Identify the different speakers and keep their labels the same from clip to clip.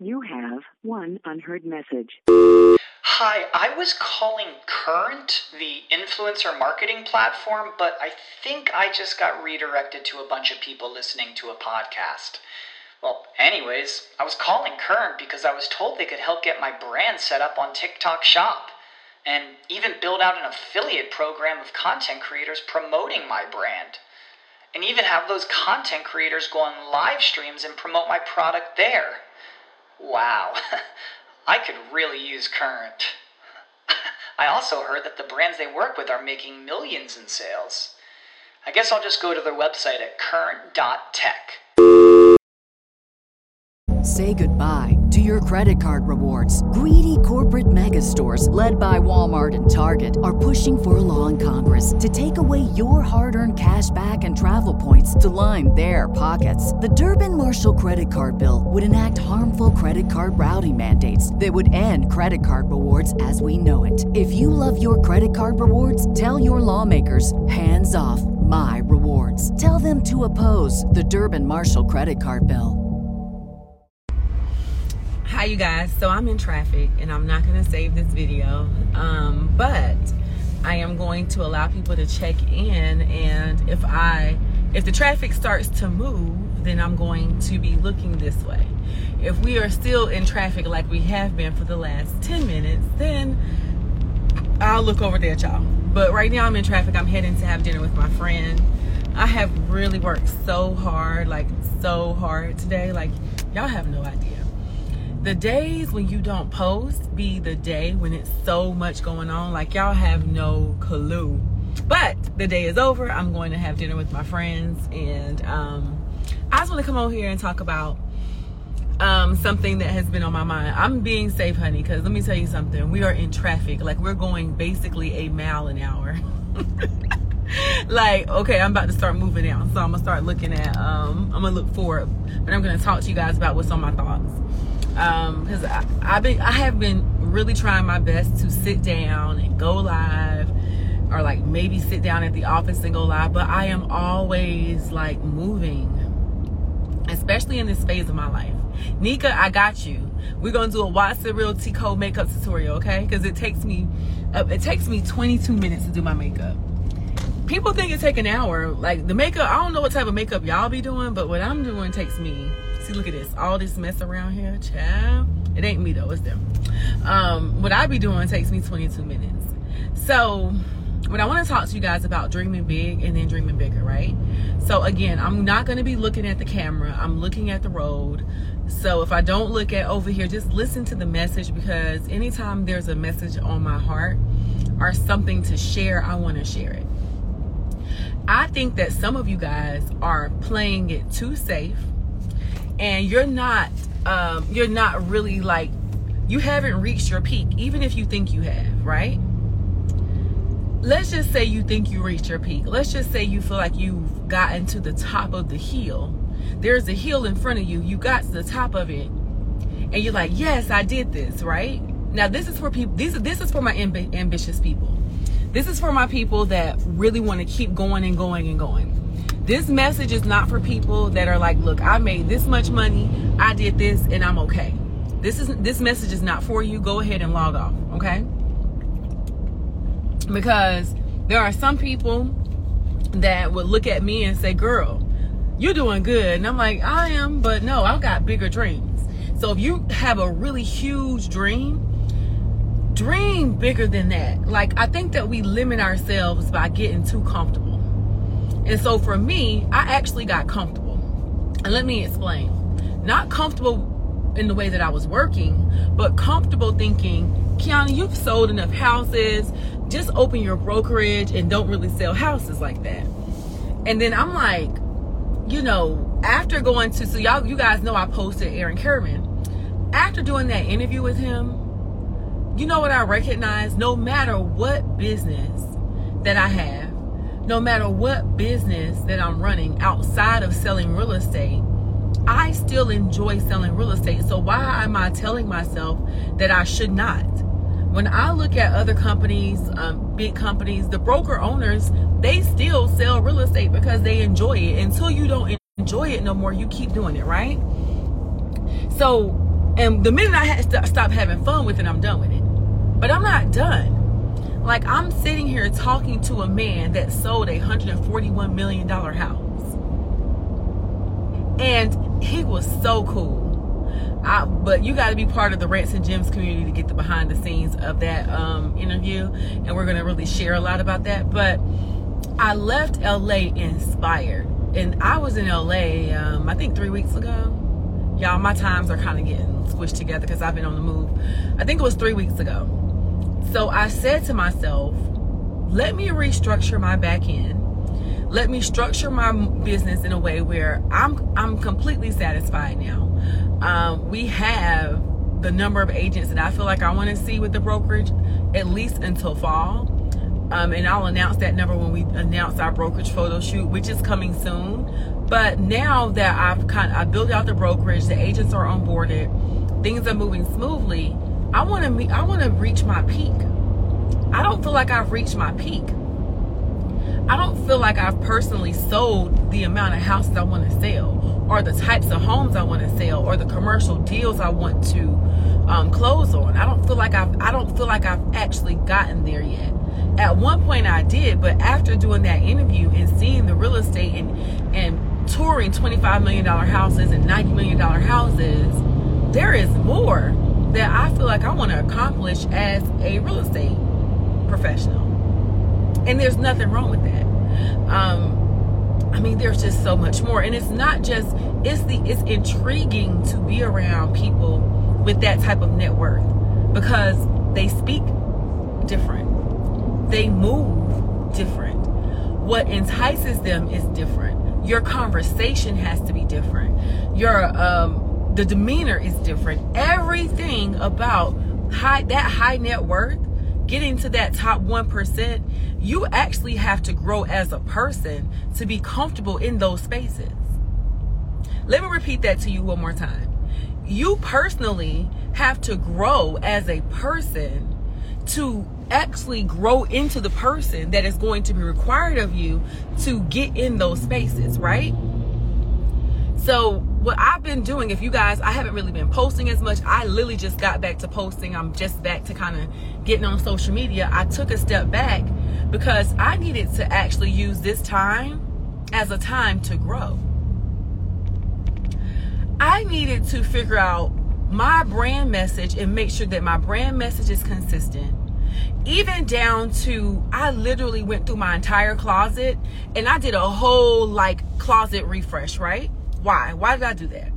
Speaker 1: You have one unheard message.
Speaker 2: Hi, I was calling Current, the influencer marketing platform, but I think I just got redirected to a bunch of people listening to a podcast. Well, anyways, I was calling Current because I was told they could help get my brand set up on TikTok Shop, and even build out an affiliate program of content creators promoting my brand, and even have those content creators go on live streams and promote my product there. Wow, I could really use Current. I also heard that the brands they work with are making millions in sales. I guess I'll just go to their website at current.tech.
Speaker 3: Say goodbye to your credit card rewards. Greedy corporate mega stores, led by Walmart and Target, are pushing for a law in Congress to take away your hard-earned cash back and travel points to line their pockets. The Durbin-Marshall credit card bill would enact harmful credit card routing mandates that would end credit card rewards as we know it. If you love your credit card rewards, tell your lawmakers, hands off my rewards. Tell them to oppose the Durbin-Marshall credit card bill.
Speaker 4: Hi you guys, so I'm in traffic and I'm not going to save this video, but I am going to allow people to check in, and if the traffic starts to move, then I'm going to be looking this way. If we are still in traffic like we have been for the last 10 minutes, then I'll look over there at y'all. But right now I'm in traffic. I'm heading to have dinner with my friend. I have really worked so hard today, like y'all have no idea. The days when you don't post be the day when it's so much going on, like y'all have no clue. But the day is over. I'm going to have dinner with my friends, and I just want to come over here and talk about something that has been on my mind. I'm being safe, honey, because let me tell you something. We are in traffic. Like, we're going basically a mile an hour. Like, okay, I'm about to start moving out, so I'm gonna start looking at I'm gonna look forward, but I'm gonna talk to you guys about what's on my thoughts. Because I have been really trying my best to sit down and go live, or like maybe sit down at the office and go live, but I am always like moving, especially in this phase of my life. Nika, I got you. We're gonna do a Watson Realty Co makeup tutorial, okay? Because it takes me 22 minutes to do my makeup. People think it take an hour. Like, the makeup, I don't know what type of makeup y'all be doing, but what I'm doing takes me, see, look at this, all this mess around here, child. It ain't me though, it's them. What I be doing takes me 22 minutes. So what I want to talk to you guys about, dreaming big and then dreaming bigger, right? So again, I'm not going to be looking at the camera. I'm looking at the road. So if I don't look at over here, just listen to the message, because anytime there's a message on my heart or something to share, I want to share it. I think that some of you guys are playing it too safe, and you're not really, like, you haven't reached your peak, even if you think you have, right? Let's just say you think you reached your peak. Let's just say you feel like you've gotten to the top of the hill. There's a hill in front of you. You got to the top of it, and you're like, yes, I did this, right? Now, this is for people. This is for my ambitious people. This is for my people that really want to keep going and going and going. This message is not for people that are like, look, I made this much money, I did this, and I'm okay. This message is not for you. Go ahead and log off, okay? Because there are some people that would look at me and say, girl, you're doing good. And I'm like, I am, but no, I've got bigger dreams. So if you have a really huge dream bigger than that. Like, I think that we limit ourselves by getting too comfortable. And so for me, I actually got comfortable. And let me explain. Not comfortable in the way that I was working, but comfortable thinking, Kiana, you've sold enough houses. Just open your brokerage and don't really sell houses like that. And then I'm like, you know, after going to, so you guys know I posted Aaron Kerman. After doing that interview with him, you know what I recognize? No matter what business that I have, no matter what business that I'm running outside of selling real estate, I still enjoy selling real estate. So why am I telling myself that I should not? When I look at other companies, big companies, the broker owners, they still sell real estate because they enjoy it. Until you don't enjoy it no more, you keep doing it, right? So And the minute I had to stop having fun with it, I'm done with it. But I'm not done. Like, I'm sitting here talking to a man that sold a $141 million house. And he was so cool. But you got to be part of the Rants and Gems community to get the behind the scenes of that interview. And we're going to really share a lot about that. But I left LA inspired. And I was in LA, I think 3 weeks ago. Y'all, my times are kind of getting squished together because I've been on the move. I think it was 3 weeks ago. So I said to myself, let me restructure my back end. Let me structure my business in a way where I'm completely satisfied now. We have the number of agents that I feel like I want to see with the brokerage at least until fall. And I'll announce that number when we announce our brokerage photo shoot, which is coming soon. But now that I built out the brokerage, the agents are onboarded, things are moving smoothly. I want to reach my peak. I don't feel like I've reached my peak. I don't feel like I've personally sold the amount of houses I want to sell, or the types of homes I want to sell, or the commercial deals I want to close on. I don't feel like I've actually gotten there yet. At one point I did, but after doing that interview and seeing the real estate and touring $25 million houses and $90 million houses, there is more that I feel like I want to accomplish as a real estate professional. And there's nothing wrong with that. I mean, there's just so much more. And it's not just, it's intriguing to be around people with that type of net worth because they speak different. They move different. What entices them is different. Your conversation has to be different. The demeanor is different. Everything about that high net worth, getting to that top 1%, you actually have to grow as a person to be comfortable in those spaces. Let me repeat that to you one more time. You personally have to grow as a person to actually grow into the person that is going to be required of you to get in those spaces, right? So what I've been doing, if you guys, I haven't really been posting as much. I literally just got back to posting. I'm just back to kind of getting on social media. I took a step back because I needed to actually use this time as a time to grow. I needed to figure out my brand message and make sure that my brand message is consistent. Even down to, I literally went through my entire closet and I did a whole closet refresh, right? Why? Why did I do that?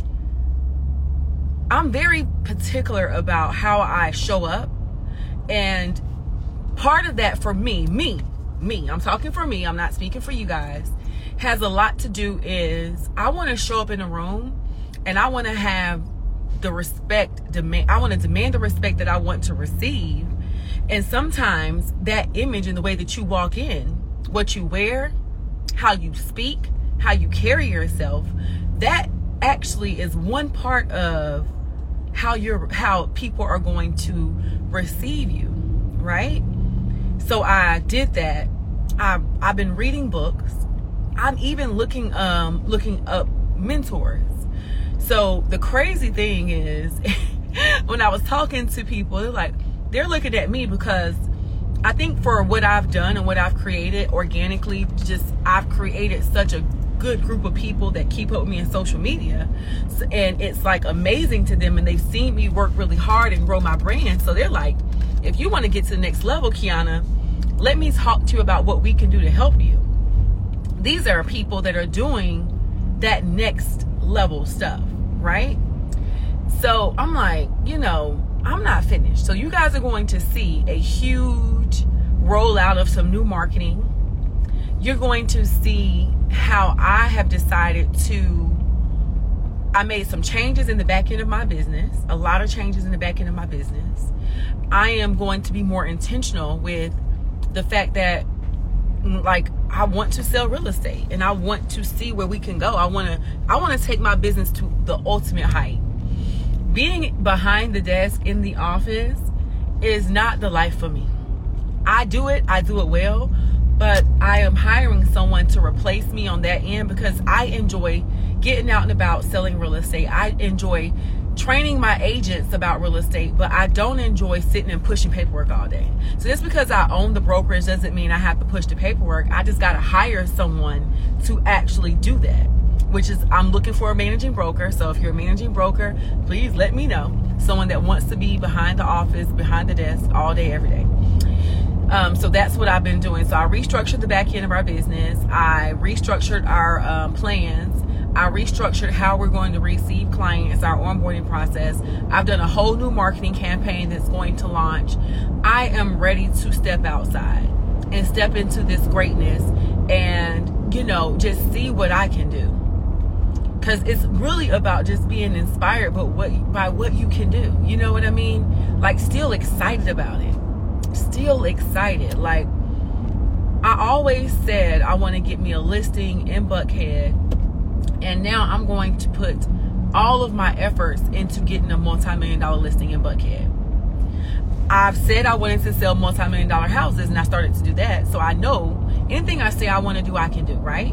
Speaker 4: I'm very particular about how I show up. And part of that for me, I'm talking for me, I'm not speaking for you guys, has a lot to do is I want to show up in a room and I want to have the respect, I want to demand the respect that I want to receive. And sometimes that image and the way that you walk in, what you wear, how you speak, how you carry yourself, that actually is one part of how people are going to receive you, right? So I did that. I've been reading books. I'm even looking up mentors. So the crazy thing is when I was talking to people, they're looking at me because I think for what I've done and what I've created organically, I've created such a good group of people that keep up with me in social media. And it's amazing to them, and they've seen me work really hard and grow my brand. So they're like, if you want to get to the next level, Kiana, let me talk to you about what we can do to help you. These are people that are doing that next level stuff, right? So I'm like, I'm not finished. So you guys are going to see a huge rollout of some new marketing. You're going to see how I have decided I made some changes in the back end of my business, a lot of changes in the back end of my business. I am going to be more intentional with the fact that I want to sell real estate and I want to see where we can go. I want to take my business to the ultimate height. Being behind the desk in the office is not the life for me. I do it well, but I am hiring someone to replace me on that end because I enjoy getting out and about selling real estate. I enjoy training my agents about real estate, but I don't enjoy sitting and pushing paperwork all day. So just because I own the brokerage doesn't mean I have to push the paperwork. I just got to hire someone to actually do that, which is I'm looking for a managing broker. So if you're a managing broker, please let me know. Someone that wants to be behind the office, behind the desk all day, every day. So that's what I've been doing. So I restructured the back end of our business. I restructured our plans. I restructured how we're going to receive clients, our onboarding process. I've done a whole new marketing campaign that's going to launch. I am ready to step outside and step into this greatness and, just see what I can do. Because it's really about just being inspired by what you can do. You know what I mean? Like, still excited about it. Still excited. Like, I always said I want to get me a listing in Buckhead. And now I'm going to put all of my efforts into getting a multi-million-dollar listing in Buckhead. I've said I wanted to sell multi-million-dollar houses, and I started to do that. So I know anything I say I want to do, I can do, right?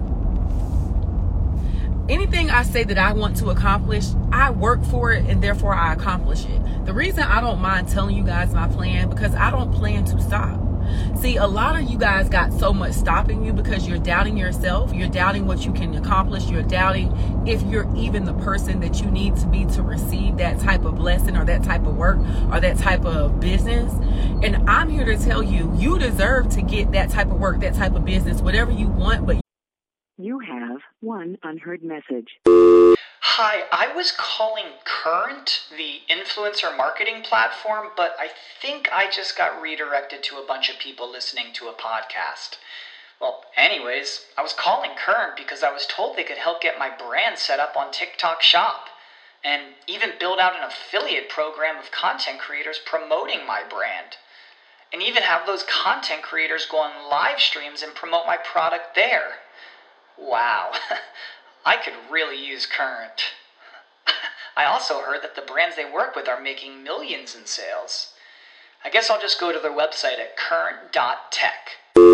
Speaker 4: Anything I say that I want to accomplish, I work for it, and therefore I accomplish it. The reason I don't mind telling you guys my plan, because I don't plan to stop. See, a lot of you guys got so much stopping you because you're doubting yourself. You're doubting what you can accomplish. You're doubting if you're even the person that you need to be to receive that type of blessing or that type of work or that type of business. And I'm here to tell you, you deserve to get that type of work, that type of business, whatever you want. But
Speaker 1: you have one unheard message.
Speaker 2: Hi, I was calling Current, the influencer marketing platform, but I think I just got redirected to a bunch of people listening to a podcast. Well, anyways, I was calling Current because I was told they could help get my brand set up on TikTok Shop and even build out an affiliate program of content creators promoting my brand. And even have those content creators go on live streams and promote my product there. Wow. I could really use Current. I also heard that the brands they work with are making millions in sales. I guess I'll just go to their website at current.tech.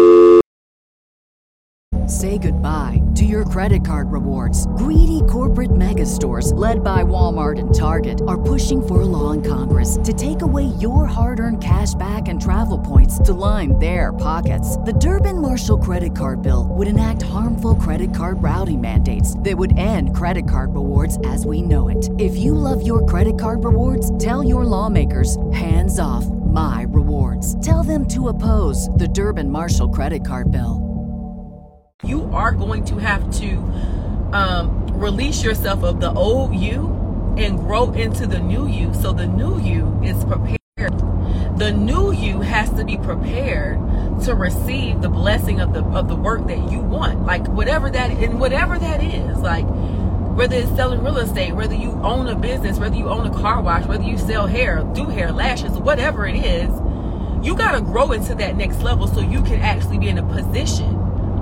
Speaker 3: Say goodbye to your credit card rewards. Greedy corporate mega stores, led by Walmart and Target, are pushing for a law in Congress to take away your hard-earned cash back and travel points to line their pockets. The Durbin-Marshall credit card bill would enact harmful credit card routing mandates that would end credit card rewards as we know it. If you love your credit card rewards, tell your lawmakers, hands off my rewards. Tell them to oppose the Durbin-Marshall credit card bill.
Speaker 4: You are going to have to release yourself of the old you and grow into the new you. So the new you is prepared. The new you has to be prepared to receive the blessing of the work that you want. Like whatever that is, like whether it's selling real estate, whether you own a business, whether you own a car wash, whether you sell hair, do hair, lashes, whatever it is, you got to grow into that next level so you can actually be in a position.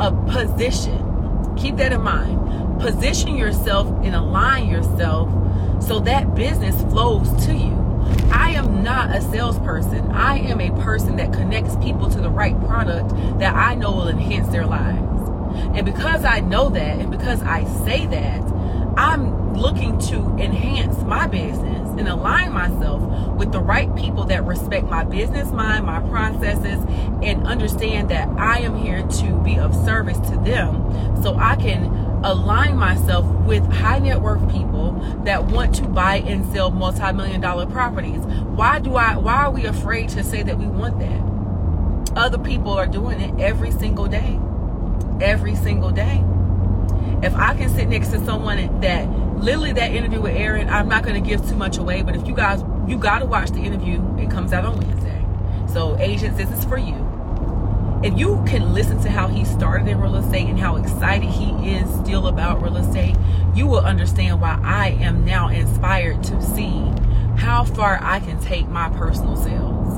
Speaker 4: Keep that in mind. Position yourself and align yourself so that business flows to you. I am not a salesperson. I am a person that connects people to the right product that I know will enhance their lives. And because I know that, and because I say that, I'm looking to enhance my business and align myself with the right people that respect my business mind, my processes, and understand that I am here to be of service to them so I can align myself with high net worth people that want to buy and sell multi-million-dollar properties. Why are we afraid to say that we want that? Other people are doing it every single day. Every single day. If I can sit next to someone that literally that interview with Aaron, I'm not going to give too much away, but if you got to watch the interview. It comes out on Wednesday. So agents, this is for you. If you can listen to how he started in real estate and how excited he is still about real estate, you will understand why I am now inspired to see how far I can take my personal sales.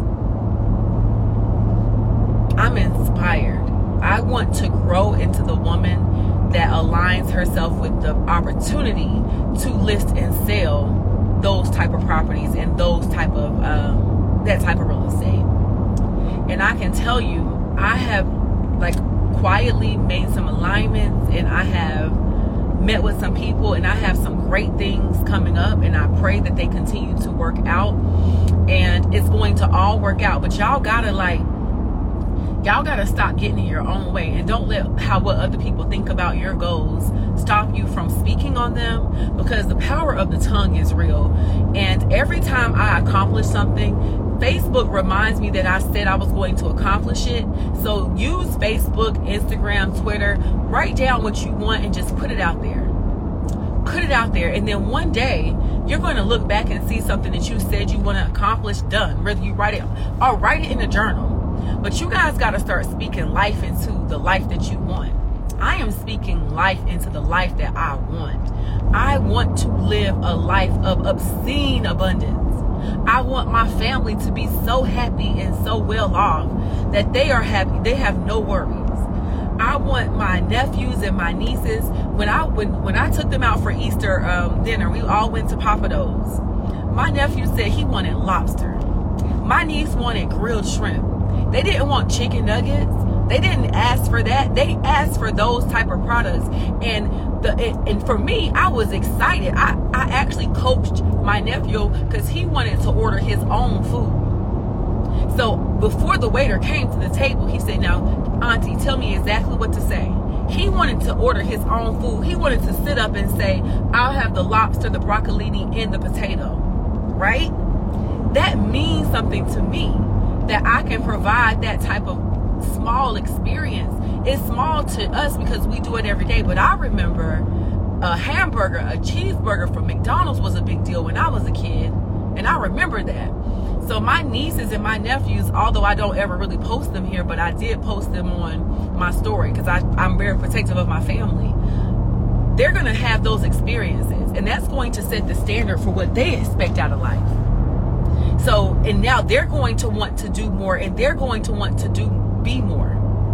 Speaker 4: I'm inspired. I want to grow into the woman that aligns herself with the opportunity to list and sell those type of properties and those type of that type of real estate. And I can tell you, I have like quietly made some alignments, and I have met with some people, and I have some great things coming up, and I pray that they continue to work out, and it's going to all work out. But y'all gotta stop getting in your own way, and don't let what other people think about your goals stop you from speaking on them, because the power of the tongue is real. And every time I accomplish something, Facebook reminds me that I said I was going to accomplish it. So use Facebook, Instagram, Twitter, write down what you want and just put it out there. Put it out there, and then one day you're going to look back and see something that you said you want to accomplish done, whether you write it or write it in a journal. But you guys got to start speaking life into the life that you want. I am speaking life into the life that I want. I want to live a life of obscene abundance. I want my family to be so happy and so well off that they are happy. They have no worries. I want my nephews and my nieces, when I took them out for Easter dinner, we all went to Papa Do's. My nephew said he wanted lobster. My niece wanted grilled shrimp. They didn't want chicken nuggets. They didn't ask for that. They asked for those type of products. And for me, I was excited. I actually coached my nephew because he wanted to order his own food. So before the waiter came to the table, he said, "Now, Auntie, tell me exactly what to say." He wanted to order his own food. He wanted to sit up and say, "I'll have the lobster, the broccolini, and the potato." Right? That means something to me, that I can provide that type of small experience. It's small to us because we do it every day, but I remember a hamburger, a cheeseburger from McDonald's was a big deal when I was a kid, and I remember that. So my nieces and my nephews, although I don't ever really post them here, but I did post them on my story because I'm very protective of my family. They're going to have those experiences, and that's going to set the standard for what they expect out of life. So, and now they're going to want to do more, and they're going to want to be more.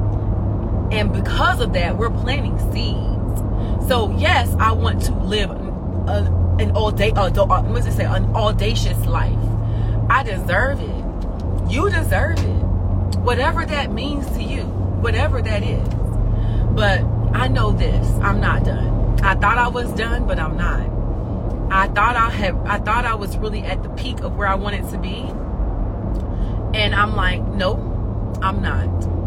Speaker 4: And because of that, we're planting seeds. So yes, I want to live an audacious life. I deserve it. You deserve it. Whatever that means to you, whatever that is. But I know this, I'm not done. I thought I was done, but I'm not. I thought I was really at the peak of where I wanted to be. And I'm like, nope, I'm not.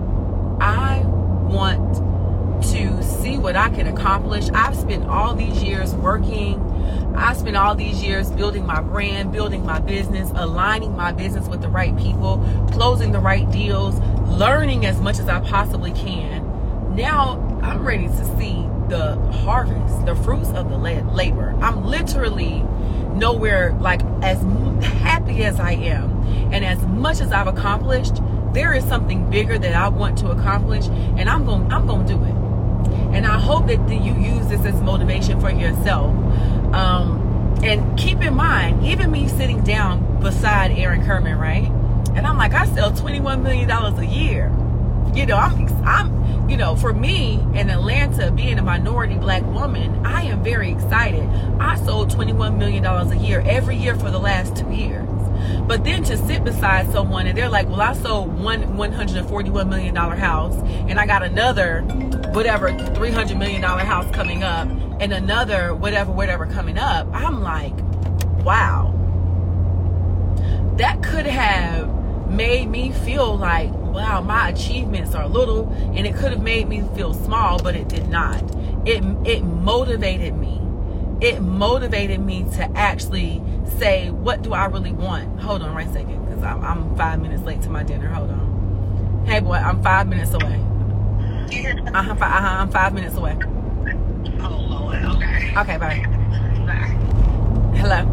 Speaker 4: I want to see what I can accomplish. I've spent all these years working. I spent all these years building my brand, building my business, aligning my business with the right people, closing the right deals, learning as much as I possibly can. Now I'm ready to see the harvest, the fruits of the labor. I'm literally nowhere like as happy as I am, and as much as I've accomplished, there is something bigger that I want to accomplish, and I'm going to do it. And I hope that you use this as motivation for yourself. And keep in mind, even me sitting down beside Aaron Kerman, right? And I'm like, I sell $21 million a year. You know, I'm, you know, for me in Atlanta, being a minority black woman, I am very excited. I sold $21 million a year every year for the last 2 years. But then to sit beside someone and they're like, well, I sold one $141 million house, and I got another whatever $300 million house coming up, and another whatever coming up. I'm like, wow. That could have made me feel like, wow, my achievements are little, and it could have made me feel small, but it did not. It motivated me. It motivated me to actually say, what do I really want? Hold on right a second, because I'm 5 minutes late to my dinner. Hold on. Hey, boy, I'm 5 minutes away. I'm 5 minutes away.
Speaker 5: Oh, Lord, okay.
Speaker 4: Okay, bye.
Speaker 5: Bye.
Speaker 4: Hello.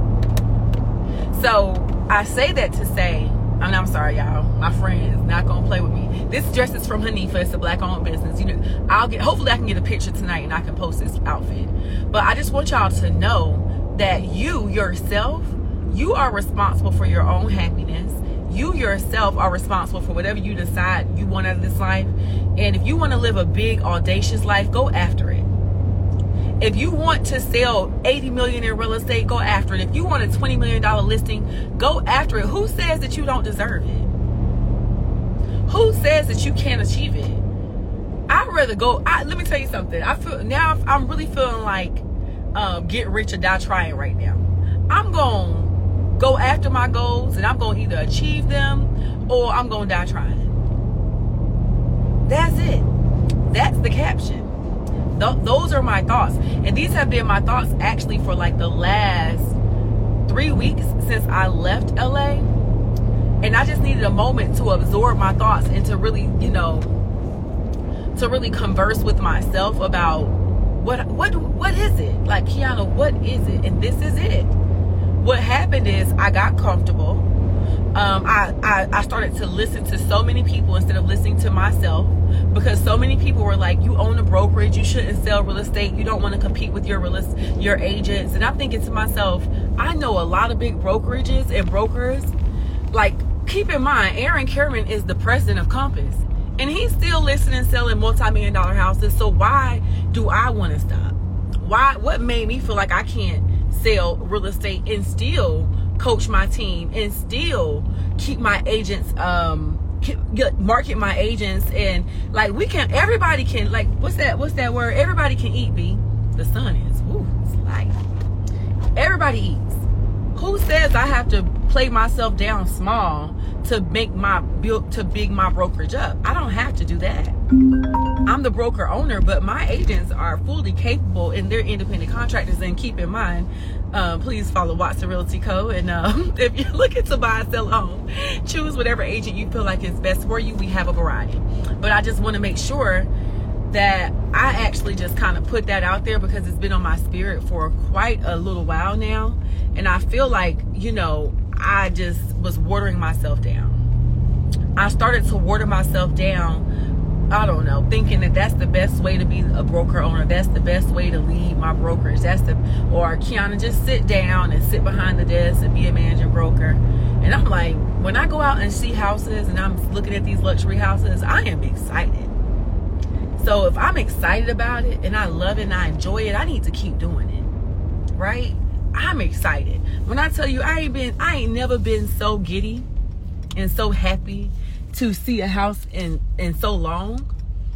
Speaker 4: So I say that to say, and I'm sorry, y'all, my friend is not gonna play with me. This dress is from Hanifa. It's a black-owned business. You know, hopefully I can get a picture tonight and I can post this outfit. But I just want y'all to know that you yourself, you are responsible for your own happiness. You yourself are responsible for whatever you decide you want out of this life. And if you want to live a big, audacious life, go after it. If you want to sell $80 million in real estate, go after it. If you want a $20 million listing, go after it. Who says that you don't deserve it? Who says that you can't achieve it? I'd rather go. Let me tell you something. I'm really feeling like get rich or die trying right now. I'm going to go after my goals, and I'm going to either achieve them or I'm going to die trying. That's it. That's the caption. Those are my thoughts. And these have been my thoughts actually for like the last 3 weeks since I left LA. And I just needed a moment to absorb my thoughts and to really, to really converse with myself about what is it? Like, Kiana, what is it? And this is it. What happened is I got comfortable. I started to listen to so many people instead of listening to myself, because so many people were like, you own a brokerage, you shouldn't sell real estate, you don't want to compete with your agents. And I'm thinking to myself, I know a lot of big brokerages and brokers. Like, keep in mind, Aaron Kerman is the president of Compass, and he's still listing and selling multi-million-dollar houses. So why do I want to stop? What made me feel like I can't sell real estate and still coach my team and still keep my agents, market my agents, and like everybody can, like, what's that word? Everybody can eat, B. The sun is, it's light. Everybody eats. Who says I have to play myself down small to big my brokerage up? I don't have to do that. I'm the broker owner, but my agents are fully capable, and they're independent contractors. And keep in mind, please follow Watson Realty Co. And if you're looking to buy and sell a home, choose whatever agent you feel like is best for you. We have a variety. But I just want to make sure that I actually just kind of put that out there, because it's been on my spirit for quite a little while now. And I feel like, I just was watering myself down. I started to water myself down, I don't know, thinking that that's the best way to be a broker owner. That's the best way to lead my brokerage. Or Kiana, just sit down and sit behind the desk and be a managing broker. And I'm like, when I go out and see houses and I'm looking at these luxury houses, I am excited. So if I'm excited about it and I love it and I enjoy it, I need to keep doing it, right? I'm excited. When I tell you, I ain't never been so giddy and so happy to see a house in so long.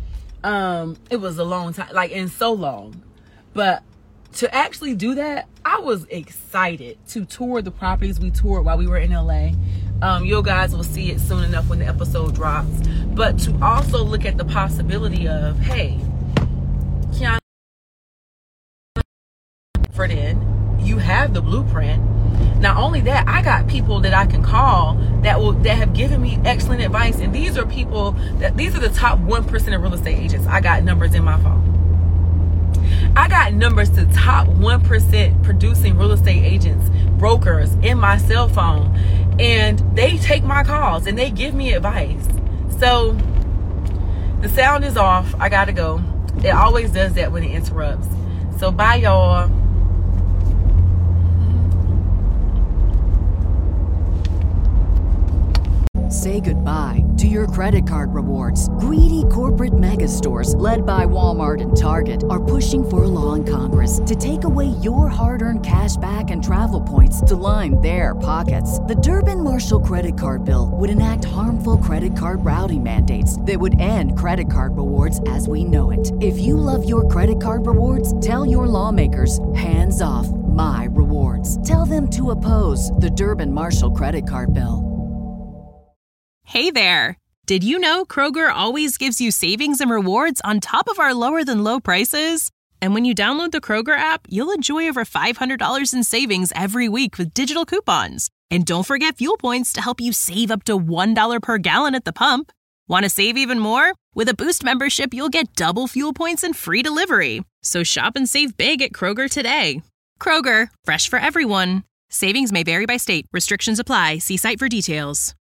Speaker 4: It was a long time, like in so long. But to actually do that, I was excited to tour the properties we toured while we were in LA. You guys will see it soon enough when the episode drops. But to also look at the possibility of, hey, Kiana, for then, you have the blueprint. Not only that, I got people that I can call that have given me excellent advice. And these are the top 1% of real estate agents. I got numbers in my phone. I got numbers to top 1% producing real estate agents, brokers in my cell phone. And they take my calls and they give me advice. So the sound is off. I gotta go. It always does that when it interrupts. So bye, y'all.
Speaker 3: Say goodbye to your credit card rewards. Greedy corporate mega stores, led by Walmart and Target, are pushing for a law in Congress to take away your hard-earned cash back and travel points to line their pockets. The Durbin-Marshall credit card bill would enact harmful credit card routing mandates that would end credit card rewards as we know it. If you love your credit card rewards, tell your lawmakers, hands off my rewards. Tell them to oppose the Durbin-Marshall credit card bill.
Speaker 6: Hey there! Did you know Kroger always gives you savings and rewards on top of our lower-than-low prices? And when you download the Kroger app, you'll enjoy over $500 in savings every week with digital coupons. And don't forget fuel points to help you save up to $1 per gallon at the pump. Want to save even more? With a Boost membership, you'll get double fuel points and free delivery. So shop and save big at Kroger today. Kroger, fresh for everyone. Savings may vary by state. Restrictions apply. See site for details.